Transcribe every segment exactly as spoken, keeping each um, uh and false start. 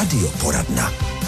Radioporadna.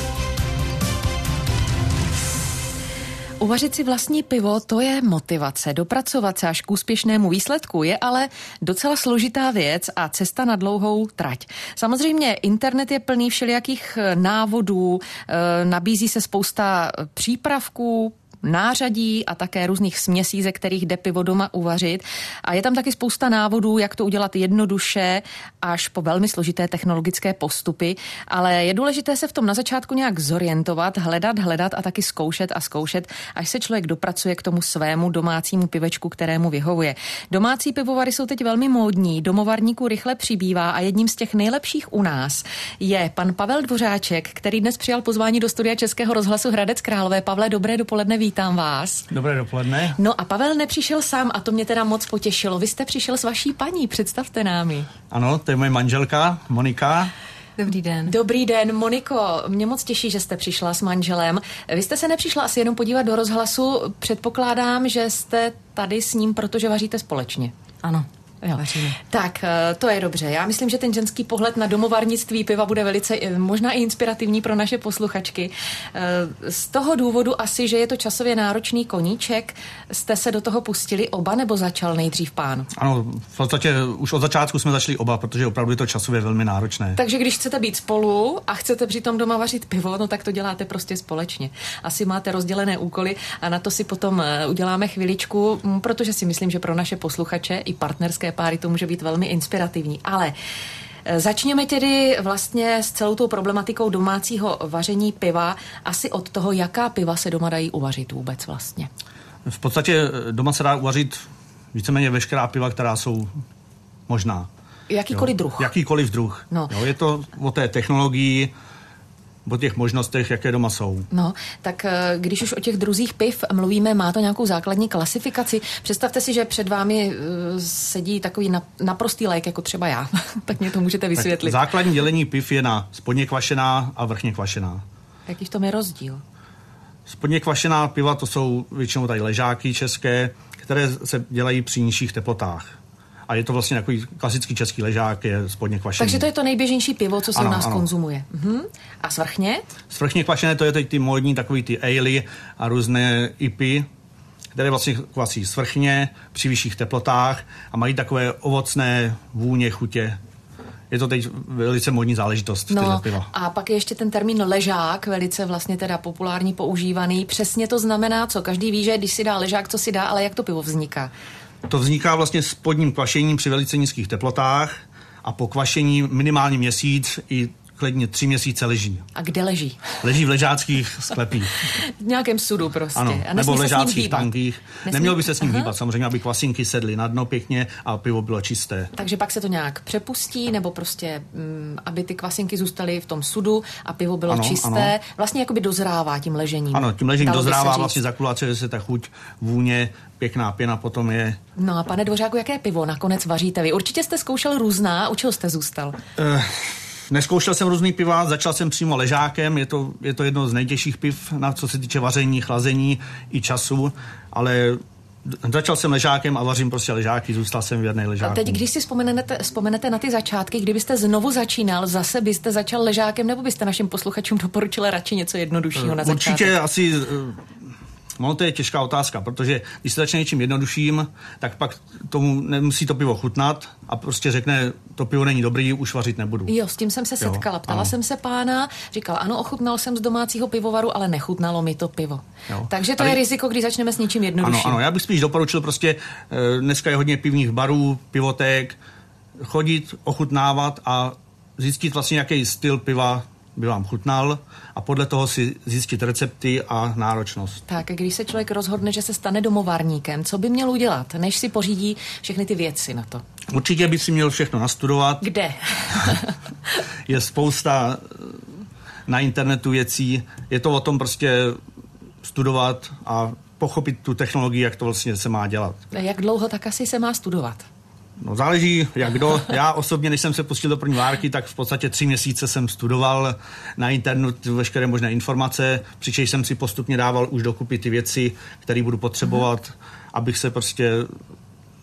Uvařit si vlastní pivo, to je motivace. Dopracovat se až k úspěšnému výsledku je ale docela složitá věc a cesta na dlouhou trať. Samozřejmě internet je plný všelijakých návodů, nabízí se spousta přípravků, nářadí a také různých směsí, ze kterých jde pivo doma uvařit. A je tam taky spousta návodů, jak to udělat jednoduše až po velmi složité technologické postupy. Ale je důležité se v tom na začátku nějak zorientovat, hledat, hledat a taky zkoušet a zkoušet, až se člověk dopracuje k tomu svému domácímu pivečku, kterému vyhovuje. Domácí pivovary jsou teď velmi módní, domovarníků rychle přibývá a jedním z těch nejlepších u nás je pan Pavel Dvořáček, který dnes přijal pozvání do studia Českého rozhlasu Hradec Králové. Pavle, dobré dopoledne, vítám vás. Dobré dopoledne. No a Pavel nepřišel sám a to mě teda moc potěšilo. Vy jste přišel s vaší paní, představte námi. Ano, to je moje manželka, Monika. Dobrý den. Dobrý den, Moniko, mě moc těší, že jste přišla s manželem. Vy jste se nepřišla asi jenom podívat do rozhlasu, předpokládám, že jste tady s ním, protože vaříte společně. Ano. Jo. Tak, to je dobře. Já myslím, že ten ženský pohled na domovarnictví piva bude velice možná i inspirativní pro naše posluchačky. Z toho důvodu asi, že je to časově náročný koníček, jste se do toho pustili oba, nebo začal nejdřív pán? Ano, v podstatě už od začátku jsme začali oba, protože opravdu je to časově velmi náročné. Takže když chcete být spolu a chcete přitom doma vařit pivo, no tak to děláte prostě společně. Asi máte rozdělené úkoly a na to si potom uděláme chviličku, protože si myslím, že pro naše posluchače i partnerské páry to může být velmi inspirativní. Ale začněme tedy vlastně s celou tou problematikou domácího vaření piva. Asi od toho, jaká piva se doma dají uvařit vůbec vlastně. V podstatě doma se dá uvařit víceméně veškerá piva, která jsou možná. Jakýkoliv jo. druh. Jakýkoliv druh. No. Jo, je to o té technologii, o těch možnostech, jaké doma jsou. No, tak když už o těch druzích piv mluvíme, má to nějakou základní klasifikaci. Představte si, že před vámi sedí takový naprostý lék, jako třeba já. Tak mě to můžete vysvětlit. Tak základní dělení piv je na spodně kvašená a vrchně kvašená. Jaký v tom je rozdíl? Spodně kvašená piva, to jsou většinou tady ležáky české, které se dělají při nižších teplotách. A je to vlastně takový klasický český ležák, je spodně kvašený. Takže to je to nejběžnější pivo, co se ano, u nás ano. konzumuje. Mhm. A svrchně? Svrchně kvašené, to je teď ty módní takový ty aley a různé I P Y, které vlastně kvasí svrchně při vyšších teplotách a mají takové ovocné vůně, chutě. Je to teď velice módní záležitost. No a pak je ještě ten termín ležák, velice vlastně teda populární používaný. Přesně to znamená co? Každý ví, že když si dá ležák, co si dá, ale jak to pivo vzniká? To vzniká vlastně spodním kvašením při velice nízkých teplotách a po kvašení minimálně měsíc i klidně tři měsíce leží. A kde leží? Leží v ležáckých sklepích. V nějakém sudu prostě. Ano, a nebo v ležáckých tankých. Nesmí... Nemělo by se s ním hýbat, samozřejmě, aby kvasinky sedly na dno pěkně a pivo bylo čisté. Takže pak se to nějak přepustí, nebo prostě, m, aby ty kvasinky zůstaly v tom sudu a pivo bylo ano, čisté. Ano. Vlastně jakoby dozrává tím ležením. Ano, tím ležením dozrává, vlastně zakulacuje se ta chuť, vůně, pěkná pěna potom je. No a pane Dvořáku, jaké pivo nakonec vaříte vy? Určitě jste zkoušel různá, u čeho jste zůstal? Uh... Neskoušel jsem různý piva, začal jsem přímo ležákem, je to, je to jedno z nejtěžších piv, na co se týče vaření, chlazení i času, ale začal jsem ležákem a vařím prostě ležáky, zůstal jsem věrný ležáku. A teď, když si vzpomenete, vzpomenete na ty začátky, kdybyste znovu začínal, zase byste začal ležákem, nebo byste našim posluchačům doporučil radši něco jednoduššího na začátek? Určitě asi... No, to je těžká otázka, protože když se začne něčím jednodušším, tak pak tomu nemusí to pivo chutnat a prostě řekne, to pivo není dobrý, už vařit nebudu. Jo, s tím jsem se setkala. Jo, Ptala ano. jsem se pána, říkal, ano, ochutnal jsem z domácího pivovaru, ale nechutnalo mi to pivo. Jo. Takže to Tady... je riziko, když začneme s něčím jednodušším. Ano, ano, já bych spíš doporučil prostě, dneska je hodně pivních barů, pivoték, chodit, ochutnávat a zjistit vlastně, jaký styl piva by vám chutnal a podle toho si zjistit recepty a náročnost. Tak, když se člověk rozhodne, že se stane domovarníkem, co by měl udělat, než si pořídí všechny ty věci na to? Určitě by si měl všechno nastudovat. Kde? Je spousta na internetu věcí. Je to o tom prostě studovat a pochopit tu technologii, jak to vlastně se má dělat. Jak dlouho tak asi se má studovat? No záleží, jak kdo. Já osobně, než jsem se pustil do první várky, tak v podstatě tři měsíce jsem studoval na internetu veškeré možné informace, přičemž jsem si postupně dával už dokupy ty věci, které budu potřebovat, mm. abych se prostě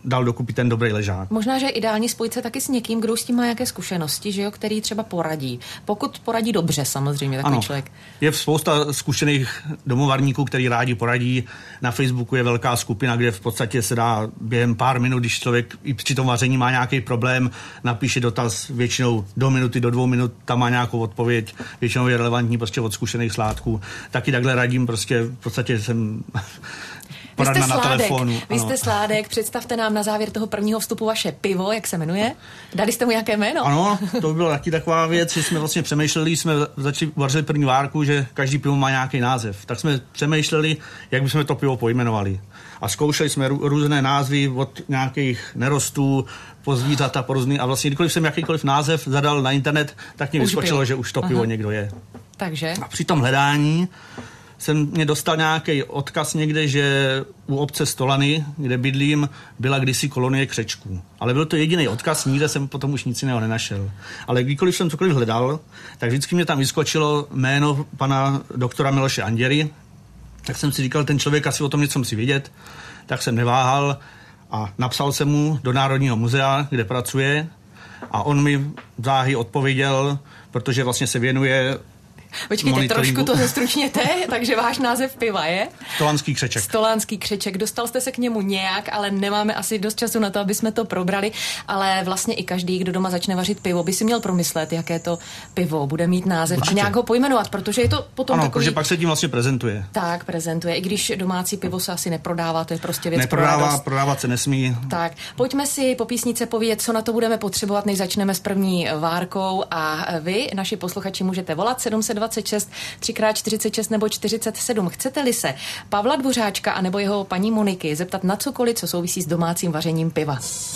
dal dokupit ten dobrý ležák. Možná, že je ideální spojit se taky s někým, kdo s tím má jaké zkušenosti, že jo, který třeba poradí. Pokud poradí dobře, samozřejmě takový ano, člověk. Je spousta zkušených domovarníků, který rádi poradí. Na Facebooku je velká skupina, kde v podstatě se dá během pár minut, když člověk i při tom vaření má nějaký problém, napíše dotaz většinou do minuty, do dvou minut, tam má nějakou odpověď, většinou je relevantní prostě od zkušených sládků. Taky takhle radím, prostě v podstatě jsem poradna na sládek. telefonu. Vy jste sládek, představte nám na závěr toho prvního vstupu vaše pivo, jak se jmenuje? Dali jste mu nějaké jméno? Ano, to byla taky taková věc, že jsme vlastně přemýšleli, jsme začali vařit první várku, že každý pivo má nějaký název. Tak jsme přemýšleli, jak bychom to pivo pojmenovali. A zkoušeli jsme rů, různé názvy od nějakých nerostů, po zvířata, po různý, a vlastně kdykoliv jsem jakýkoliv název zadal na internet, tak mě už vyskočilo, pivo. Že už to pivo Aha. někdo je. Takže? A při tom hledání jsem mě dostal nějaký odkaz někde, že u obce Stolany, kde bydlím, byla kdysi kolonie křečků. Ale byl to jediný odkaz, nikde jsem potom už nic jiného nenašel. Ale kdykoliv jsem cokoliv hledal, tak vždycky mě tam vyskočilo jméno pana doktora Miloše Anděry. Tak jsem si říkal, ten člověk asi o tom něco musí vědět. Tak jsem neváhal a napsal jsem mu do Národního muzea, kde pracuje. A on mi záhy odpověděl, protože vlastně se věnuje Počkejte, trošku to zestručněte, takže váš název piva je? Stolánský křeček. Stolánský křeček. Dostal jste se k němu nějak, ale nemáme asi dost času na to, aby jsme to probrali, ale vlastně i každý, kdo doma začne vařit pivo, by si měl promyslet, jaké to pivo bude mít název. Určitě. A nějak ho pojmenovat, protože je to potom ano, takový... protože pak se tím vlastně prezentuje. Tak, prezentuje. I když domácí pivo se asi neprodává, to je prostě věc Neprodává, pro radost. prodávat se nesmí. Tak, pojďme si po písnice povědět, co na to budeme potřebovat, než začneme s první várkou, a vy, naši posluchači, můžete volat sedm set dvacet šest tři krát čtyřicet šest nebo čtyřicet sedm. Chcete-li se Pavla Dvořáčka a nebo jeho paní Moniky zeptat na cokoliv, co souvisí s domácím vařením piva?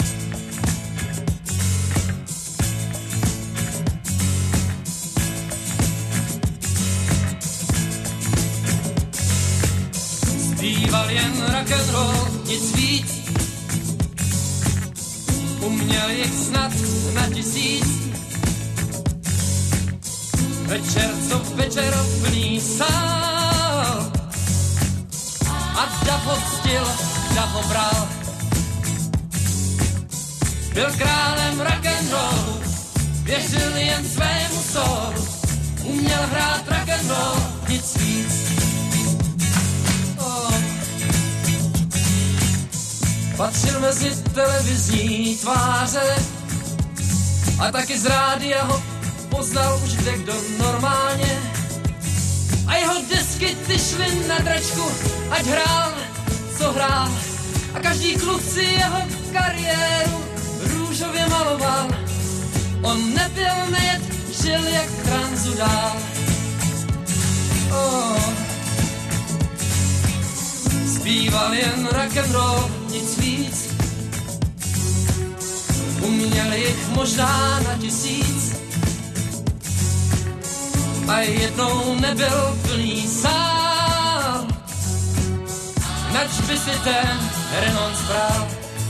Zpíval jen rock'n'roll, nic víc. Uměl jich snad na tisíc. Večer co večer plný sál a dav ho ctil, dav ho bral. Byl králem rock'n'rollu, věřil jen svému soulu, uměl hrát rock'n'roll, nic víc. Oh. Patřil mezi televizní tváře a taky z rádia ho poznal už kde kdo normálně. A jeho desky ty šly na dračku, ať hrál, co hrál. A každý kluk si jeho kariéru růžově maloval. On nepil, nejet, žil jak tranzu dál. Oh. Zpíval jen rock'n'roll, nic víc. Uměl jich možná na tisíc. A jednou nebyl plný sál, nač by si ten renonc bral.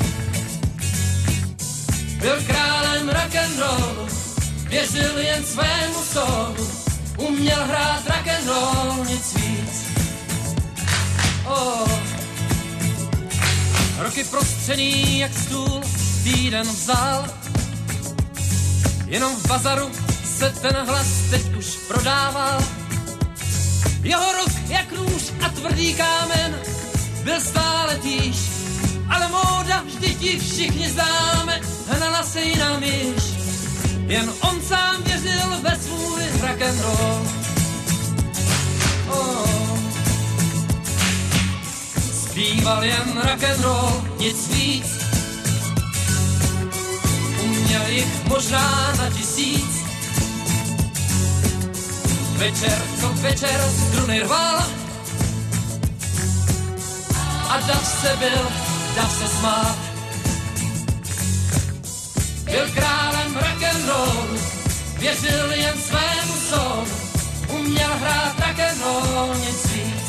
Byl králem rock'n'rollu, věřil jen svému soulu, uměl hrát rock'n'roll, nic víc. Oh. Roky prostřený jak stůl, týden vzal, jenom v bazaru se ten hlas teď už prodával. Jeho ruk jak nůž a tvrdý kámen byl stále týž, ale móda vždyť ji všichni známe, hnala se jinam již. Jen on sám věřil ve svůj rock'n'roll. Oh. Zpíval jen rock'n'roll, nic víc. Uměl jich možná na tisíc. Večer co večer struny rval a dav se byl, dav se smál. Byl králem rock'n'rollu, věřil jen svému soulu, uměl hrát rock'n'roll, nic víc.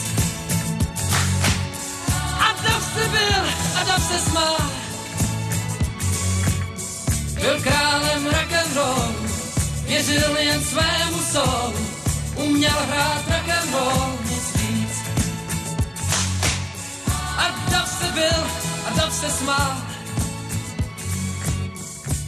A dav se byl, a dav se smál. Byl králem rock'n'rollu, věřil jen svému soulu, uměl hrát rock'n'roll, nic víc. A dav se byl, a dav se smál.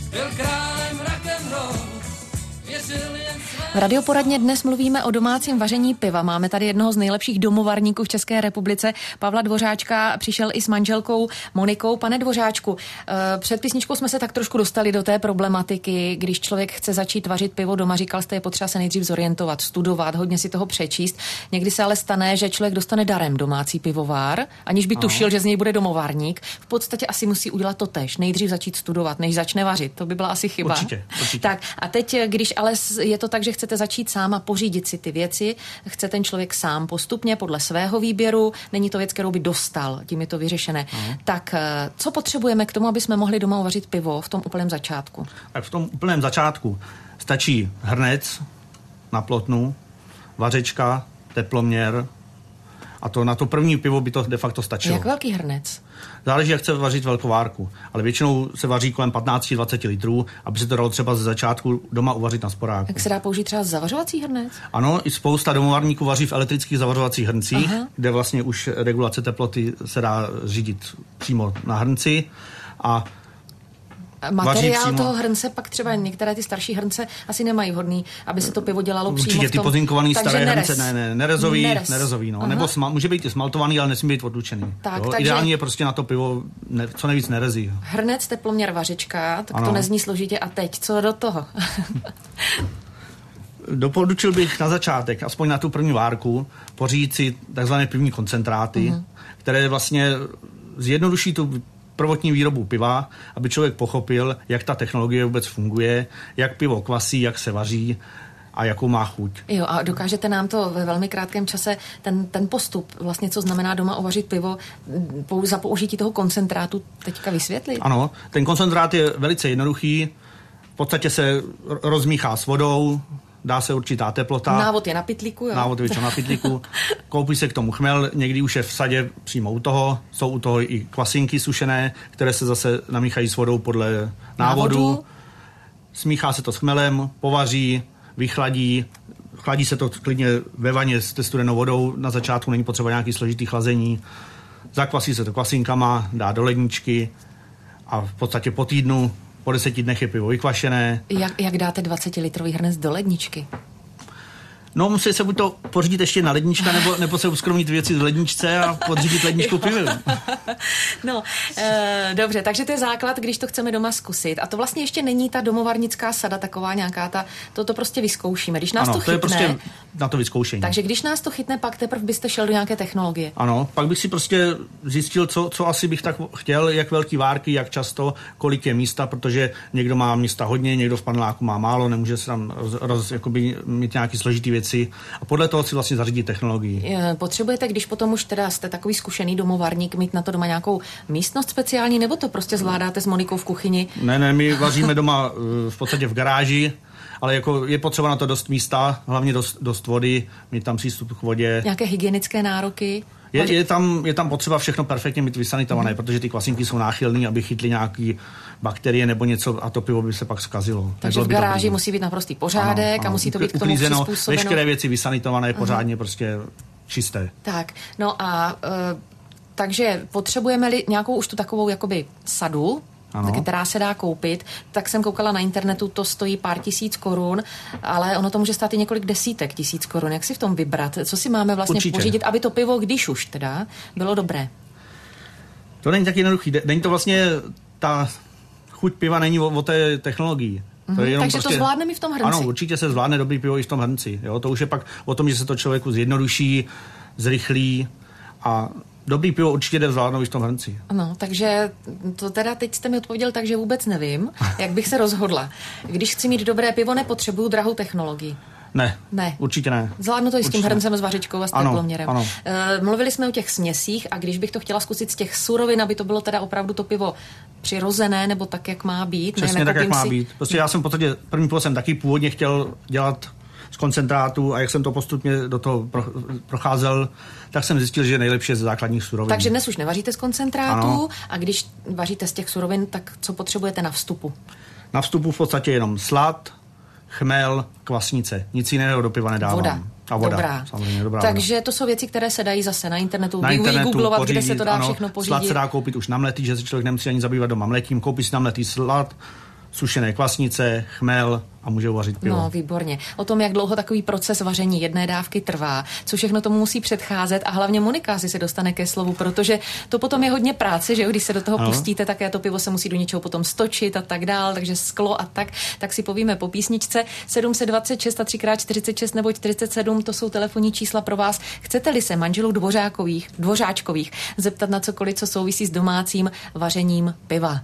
byl králem rock'n'roll, věřil jen V Radioporadně dnes mluvíme o domácím vaření piva. Máme tady jednoho z nejlepších domovarníků v České republice, Pavla Dvořáčka, přišel i s manželkou Monikou. Pane Dvořáčku, před písničkou jsme se tak trošku dostali do té problematiky, když člověk chce začít vařit pivo doma, říkal jste, je potřeba se nejdřív zorientovat, studovat, hodně si toho přečíst. Někdy se ale stane, že člověk dostane darem domácí pivovár, aniž by tušil, Aha. že z něj bude domovárník. V podstatě asi musí udělat to též, nejdřív začít studovat, než začne vařit. To by byla asi chyba. Určitě, určitě. Tak a teď, když ale je to tak, že chcete začít sám a pořídit si ty věci, chce ten člověk sám postupně podle svého výběru, není to věc, kterou by dostal, tím je to vyřešené. Aha. Tak co potřebujeme k tomu, aby jsme mohli doma uvařit pivo v tom úplném začátku? Tak v tom úplném začátku stačí hrnec na plotnu, vařečka, teploměr a to na to první pivo by to de facto stačilo. Jak velký hrnec? Záleží, jak chce vařit velkovárku, ale většinou se vaří kolem patnáct až dvacet litrů, aby se to dalo třeba ze začátku doma uvařit na sporáku. Jak se dá použít třeba zavařovací hrnec? Ano, i spousta domovárníků vaří v elektrických zavařovacích hrncích, Aha. kde vlastně už regulace teploty se dá řídit přímo na hrnci a materiál přímo... toho hrnce pak třeba některé ty starší hrnce asi nemají vhodný, aby se to pivo dělalo Určitě přímo v tom. Určitě ty pozinkovaný staré nerez. hrnce, ne, ne, nerezový, nerez. nerezový, no. Nebo sma, může být i smaltovaný, ale nesmí být odlučený. Tak, takže... Ideálně je prostě na to pivo ne, co nejvíc nerezí. Hrnec, teploměr, vařečka, tak ano. To nezní složitě. A teď, co do toho? Doporučil bych na začátek, aspoň na tu první várku, pořídit si takzvané pivní koncentráty, uh-huh. které vlastně zjednoduší tu prvotní výrobu piva, aby člověk pochopil, jak ta technologie vůbec funguje, jak pivo kvasí, jak se vaří a jakou má chuť. Jo, a dokážete nám to ve velmi krátkém čase, ten, ten postup, vlastně co znamená doma uvařit pivo, za použití toho koncentrátu teďka vysvětlit? Ano, ten koncentrát je velice jednoduchý, v podstatě se rozmíchá s vodou, dá se určitá teplota. Návod je na pytlíku, jo? Návod je na pytlíku. Koupí se k tomu chmel, někdy už je v sadě přímo u toho. Jsou u toho i kvasinky sušené, které se zase namíchají s vodou podle návodu. návodu. Smíchá se to s chmelem, povaří, vychladí. Chladí se to klidně ve vaně s studenou vodou. Na začátku není potřeba nějaký složitý chlazení. Zakvasí se to kvasinkama, dá do ledničky a v podstatě po týdnu po deseti dnech je pivo vykvašené. Jak, jak dáte dvacetilitrový hrnec do ledničky? No, musí se buď to pořídit ještě na lednička, nebo, nebo se uskromnit věci v ledničce a podřídit ledničku pivem. No, e, dobře, takže to je základ, když to chceme doma zkusit. A to vlastně ještě není ta domovarnická sada, taková nějaká ta, to, to prostě vyzkoušíme. Když nás ano, to chytne, to je prostě na to vyzkoušení. Takže když nás to chytne, pak teprve byste šel do nějaké technologie. Ano, pak bych si prostě zjistil, co, co asi bych tak chtěl, jak velký várky, jak často, kolik je místa, protože někdo má místa hodně, někdo v paneláku má málo, nemůže se tam roz, roz, jakoby mít nějaký složitý věci. A podle toho si vlastně zařídit technologii. Potřebujete, když potom už teda jste takový zkušený domovarník, mít na to doma nějakou místnost speciální, nebo to prostě zvládáte s Monikou v kuchyni? Ne, ne, my vaříme doma v podstatě v garáži, ale jako je potřeba na to dost místa, hlavně dost, dost vody, mít tam přístup k vodě. Nějaké hygienické nároky? Je, je, tam, je tam potřeba všechno perfektně mít vysanitované, mm. protože ty kvasinky jsou náchylné, aby chytly nějaký bakterie nebo něco a to pivo by se pak zkazilo. Takže v garáži dobrý. Musí být naprostý pořádek ano, ano. a musí to být k tomu přizpůsobeno. Veškeré věci vysanitované, pořádně uh-huh. prostě čisté. Tak, no a uh, takže potřebujeme-li nějakou už tu takovou jakoby sadu, ano. která se dá koupit, tak jsem koukala na internetu, to stojí pár tisíc korun, ale ono to může stát i několik desítek tisíc korun. Jak si v tom vybrat? Co si máme vlastně Určitě. pořídit, aby to pivo, když už teda, bylo dobré? To není tak jednoduchý. Není to vlastně ta chuť piva není o, o té technologii. To je Takže prostě, to zvládneme i v tom hrnci. Ano, určitě se zvládne dobrý pivo i v tom hrnci. Jo? To už je pak o tom, že se to člověku zjednoduší, zrychlí a dobrý pivo určitě jde zvládnout i v tom hrnci. No, takže to teda teď jste mi odpověděl tak, že vůbec nevím, jak bych se rozhodla. Když chci mít dobré pivo, nepotřebuju drahou technologii. Ne, ne, určitě ne. Zvládnu to i s tím hrncem, s vařičkou a s teploměrem. Ano, ano. Mluvili jsme o těch směsích a když bych to chtěla zkusit z těch surovin, aby to bylo teda opravdu to pivo přirozené, nebo tak, jak má být. Přesně ne, tak, jak má si... být. Prostě já jsem v podstatě, první pivo jsem taky původně chtěl dělat z koncentrátu a jak jsem to postupně do toho procházel, tak jsem zjistil, že je nejlepší ze základních surovin. Takže dnes už nevaříte z koncentrátu ano. a když vaříte z těch surovin, tak co potřebujete na vstupu? Na vstupu v podstatě jenom slad, chmel, kvasnice. Nic jiného do piva nedávám. Voda. A voda. Dobrá. Samozřejmě, dobrá Takže voda. To jsou věci, které se dají zase na internetu, na internetu vygooglovat, pořídit, kde se to dá ano, všechno pořídit. Slad se dá koupit už namletý, že se člověk nemusí ani zabývat doma mletím. Koupí si namletý slad, sušené kvasnice, chmel a může vařit pivo. No, výborně. O tom, jak dlouho takový proces vaření jedné dávky trvá, co všechno tomu musí předcházet a hlavně Monika asi se dostane ke slovu, protože to potom je hodně práce, že jo, když se do toho ano. pustíte, také to pivo se musí do něčeho potom stočit a tak dál, takže sklo a tak, tak si povíme po písničce. sedm set dvacet šest a tři krát čtyřicet šest nebo čtyřicet sedm, to jsou telefonní čísla pro vás. Chcete-li se manželů Dvořákových, Dvořáčkových zeptat na cokoliv, co souvisí s domácím vařením piva?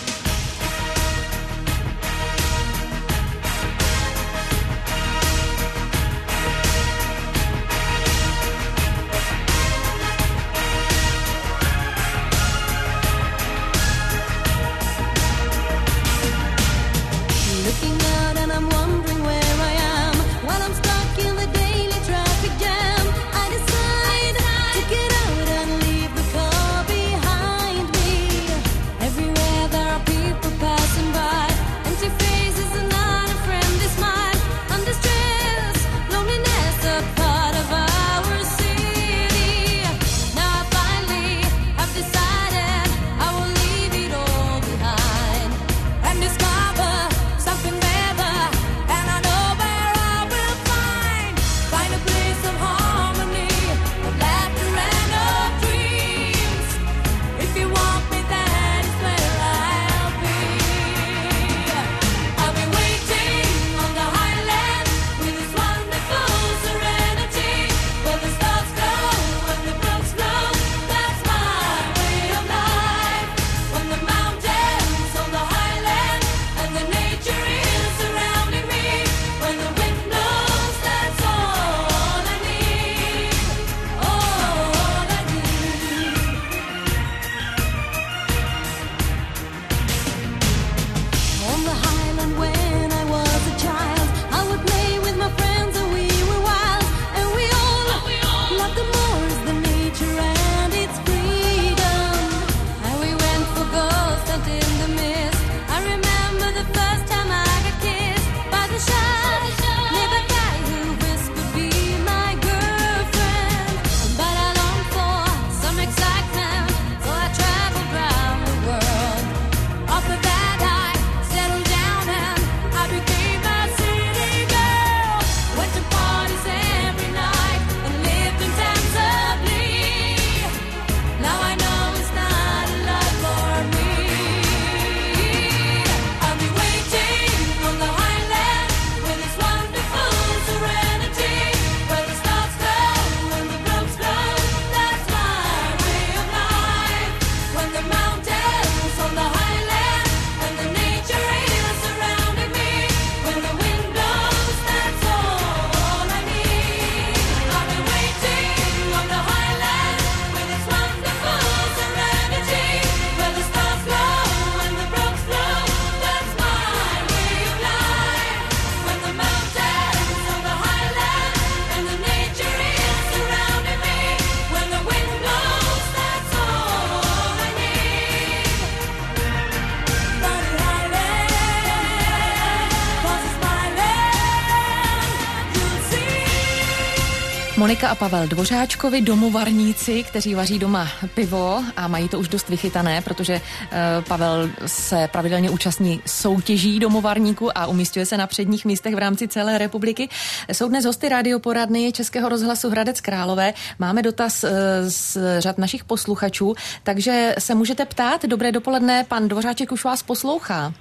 Monika a Pavel Dvořáčkovi, domovarníci, kteří vaří doma pivo a mají to už dost vychytané, protože uh, Pavel se pravidelně účastní soutěží domovarníků a umísťuje se na předních místech v rámci celé republiky. Jsou dnes hosty radioporadny Českého rozhlasu Hradec Králové. Máme dotaz uh, z řad našich posluchačů, takže se můžete ptát. Dobré dopoledne, pan Dvořáček už vás poslouchá.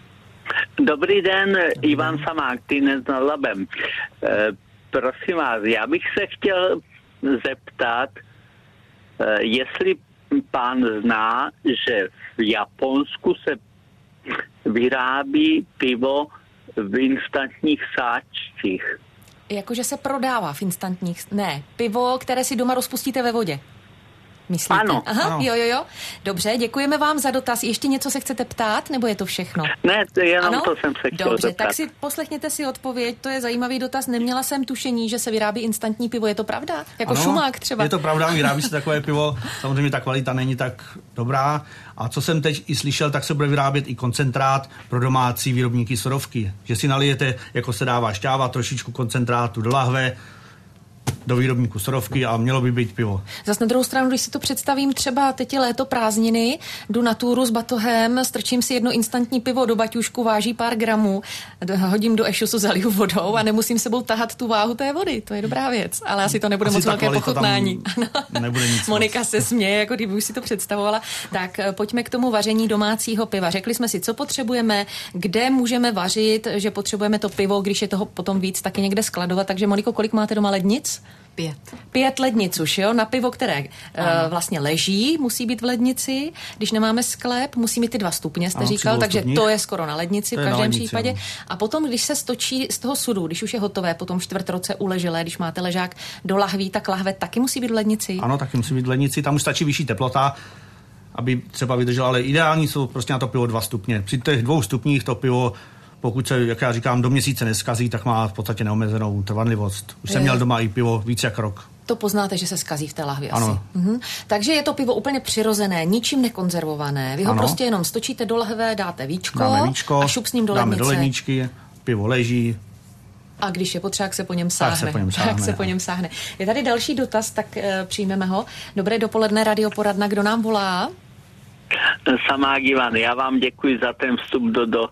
Dobrý den, Ivan Samák, Týnec nad Labem. E, prosím vás, já bych se chtěl zeptat, e, jestli pán zná, že v Japonsku se vyrábí pivo v instantních sáčcích. Jakože se prodává v instantních... Ne, pivo, které si doma rozpustíte ve vodě. Myslíte? Ano. Aha, ano. jo, jo, jo. Dobře, děkujeme vám za dotaz. Ještě něco se chcete ptát, nebo je to všechno? Ne, to jenom ano? to jsem se chtěl Dobře, zeptat. tak si poslechněte si odpověď. To je zajímavý dotaz. Neměla jsem tušení, že se vyrábí instantní pivo. Je to pravda? Jako ano, šumák třeba? Je to pravda, vyrábí se takové pivo. Samozřejmě ta kvalita není tak dobrá. A co jsem teď i slyšel, tak se bude vyrábět i koncentrát pro domácí výrobníky sodovky. Že si nalijete, jako se dává šťáva, trošičku koncentrátu do lahve, do výrobníku surovky a mělo by být pivo. Zas na druhou stranu, když si to představím, třeba teď je léto, prázdniny, jdu na túru s batohem, strčím si jedno instantní pivo do baťušku, váží pár gramů, hodím do ešusu, zaliju vodou a nemusím sebou tahat tu váhu té vody. To je dobrá věc, ale asi to nebude asi moc velké pochutnání. Nebude nic Monika moc. se směje, jako kdyby už si to představovala. Tak pojďme k tomu vaření domácího piva. Řekli jsme si, co potřebujeme, kde můžeme vařit, že potřebujeme to pivo, když je toho potom víc, taky někde skladovat. Takže Moniko, kolik máte doma lednic? Pět. Pět lednic už, jo? Na pivo, které uh, vlastně leží, musí být v lednici. Když nemáme sklep, musí mít ty dva stupně, jste ano, říkal, takže stupních. to je skoro na lednici to v každém lednici, případě. No. A potom, když se stočí z toho sudu, když už je hotové, potom čtvrt roce uleželé, když máte ležák do lahví, tak lahve taky musí být v lednici. Ano, taky musí být v lednici, tam už stačí vyšší teplota, aby třeba vydrželo, ale ideální jsou prostě na to pivo dva stupně. Při těch dvou stupních to pivo, pokud se, jak já říkám, do měsíce neskazí, tak má v podstatě neomezenou trvanlivost. Už jsem měl doma i pivo víc jak rok. To poznáte, že se skazí v té lahvi ano. asi. Mhm. Takže je to pivo úplně přirozené, ničím nekonzervované. Vy ho ano. prostě jenom stočíte do lahve, dáte víčko, dáme víčko a šup s ním do dáme lednice. do ledničky, pivo leží. A když je potřeba, jak se po něm sáhne. Tak se po něm sáhne. Tak se po něm sáhne. Je tady další dotaz, tak e, přijmeme ho. Dobré dopoledne, radioporadna, kdo nám volá? Samák Ivan, já vám děkuji za ten vstup do... do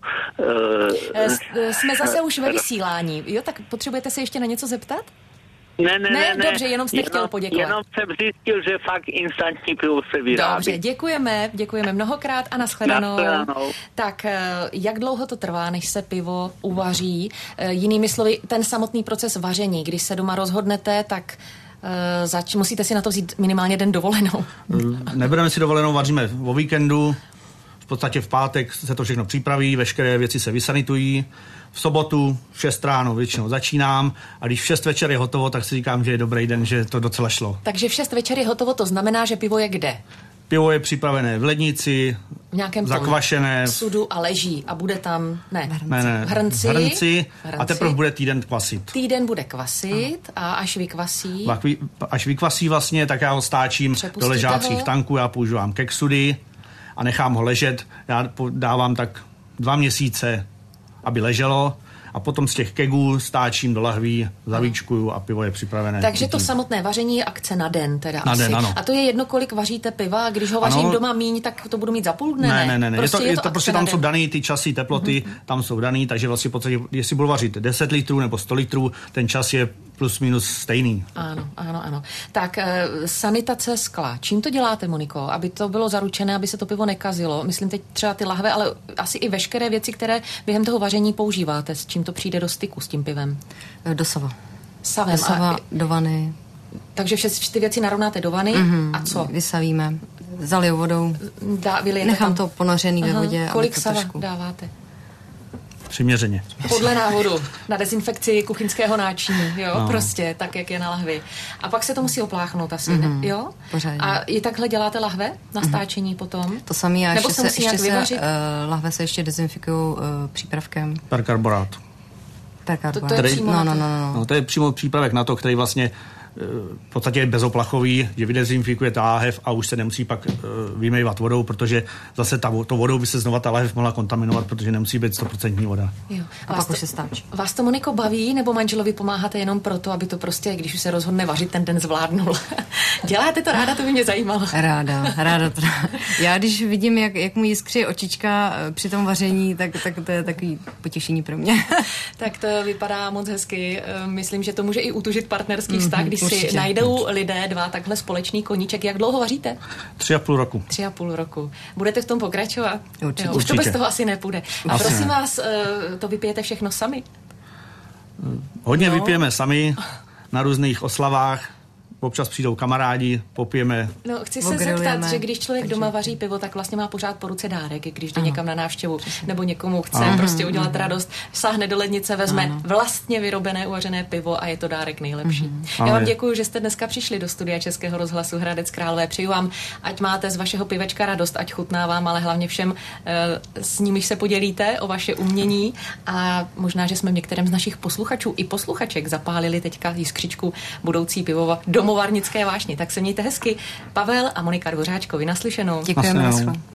uh, Jsme zase už ve vysílání. Jo, tak potřebujete se ještě na něco zeptat? Ne, ne, ne, ne. Dobře, jenom jste jenom, chtěl poděkovat. Jenom jsem zjistil, že fakt instantní pivo se vyrábí. Dobře, děkujeme, děkujeme mnohokrát a nashledanou. Nashledanou. Tak, jak dlouho to trvá, než se pivo uvaří? Jinými slovy, ten samotný proces vaření, když se doma rozhodnete, tak zač, musíte si na to vzít minimálně den dovolenou. Nebereme si dovolenou, vaříme o víkendu, v podstatě v pátek se to všechno připraví, veškeré věci se vysanitují. V sobotu v šest ráno většinou začínám a když v šest večer je hotovo, tak si říkám, že je dobrý den, že to docela šlo. Takže v šest večer je hotovo, to znamená, že pivo je kde? Pivo je připravené v lednici, v nějakém zakvašené sudu a leží a bude tam, ne, ne, ne, hrnci, hrnci a teprve bude týden kvasit. Týden bude kvasit a až vykvasí. Až vykvasí vlastně, tak já ho stáčím do ležácích ho? tanků, já používám kexudy a nechám ho ležet. Já dávám tak dva měsíce, aby leželo. A potom z těch kegů stáčím do lahví, zavíčkuju a pivo je připravené. Takže to samotné vaření je akce na den teda na asi. Den, ano. A to je jedno, kolik vaříte piva, když ho vařím ano. doma míň, tak to budu mít za půl dne, ne? Ne, ne, ne. Prostě je to, je to, to prostě tam den. jsou daný ty časy, teploty, mm-hmm. tam jsou daný, takže vlastně v podstatě, jestli budu vařit deset litrů nebo sto litrů, ten čas je plus minus stejný. Ano, ano, ano. Tak e, sanitace skla. Čím to děláte, Moniko, aby to bylo zaručené, aby se to pivo nekazilo? Myslím teď třeba ty lahve, ale asi i veškeré věci, které během toho vaření používáte. S čím to přijde do styku s tím pivem? Do sava. Savem. Do sava, a, do vany. Takže všechny ty věci narovnáte do vany mm-hmm, a co? Vysavíme. Zaliju vodou. Dá, Nechám tam... to ponořený Aha. ve vodě. Kolik to sava trošku... dáváte? Přiměřeně. Podle návodu, na dezinfekci kuchyňského náčiní, jo, no. prostě, tak, jak je na lahvi. A pak se to musí opláchnout asi, mm-hmm. ne? Jo? Pořádně. A i takhle děláte lahve na stáčení mm-hmm. potom? To samé, a Nebo ještě se, se, ještě se uh, lahve se ještě dezinfikují uh, přípravkem. Perkarborát. Perkarborát. To, to je no, no, no, no. no, to je přímo přípravek na to, který vlastně v podstatě je bezoplachový, že vydezinfikuje ta láhev a už se nemusí pak vymývat vodou, protože zase ta, to vodou by se znova ta láhev mohla kontaminovat, protože nemusí být sto procent voda. Jo. A pak už se stáčí. Vás to, Moniko, baví, nebo manželovi pomáháte jenom proto, aby to prostě, když už se rozhodne vařit, ten den zvládnul? Děláte to ráda, to by mě zajímalo. Ráda, ráda to. Já když vidím, jak, jak mu jiskří očička při tom vaření, tak, tak to je takový potěšení pro mě. Tak to vypadá moc hezky. Myslím, že to může i utužit partnerský vztah, když Určitě. si najdou lidé dva takhle společný koníček. Jak dlouho vaříte? Tři a půl roku. Tři a půl roku. Budete v tom pokračovat? Určitě. Jo, už to bez toho asi nepůjde. A asi prosím ne. vás, to vypijete všechno sami? Hodně no. vypijeme sami na různých oslavách. Občas přijdou kamarádi, popijeme. No, chci se zeptat, že když člověk takže... doma vaří pivo, tak vlastně má pořád po ruce dárek, když jde ano. někam na návštěvu, nebo někomu chce ano. prostě udělat radost, sáhne do lednice, vezme ano. vlastně vyrobené uvařené pivo a je to dárek nejlepší. Mm-hmm. Já vám děkuji, že jste dneska přišli do studia Českého rozhlasu Hradec Králové. Přeju vám, ať máte z vašeho pivečka radost, ať chutná vám, ale hlavně všem s nimiž se podělíte o vaše umění a možná, že jsme v některém z našich posluchačů i posluchaček zapálili teďka jiskřičku budoucí pivo domovarnické vášně. Tak se mějte hezky. Pavel a Monika Dvořáčkovi, naslyšenou. Děkujeme.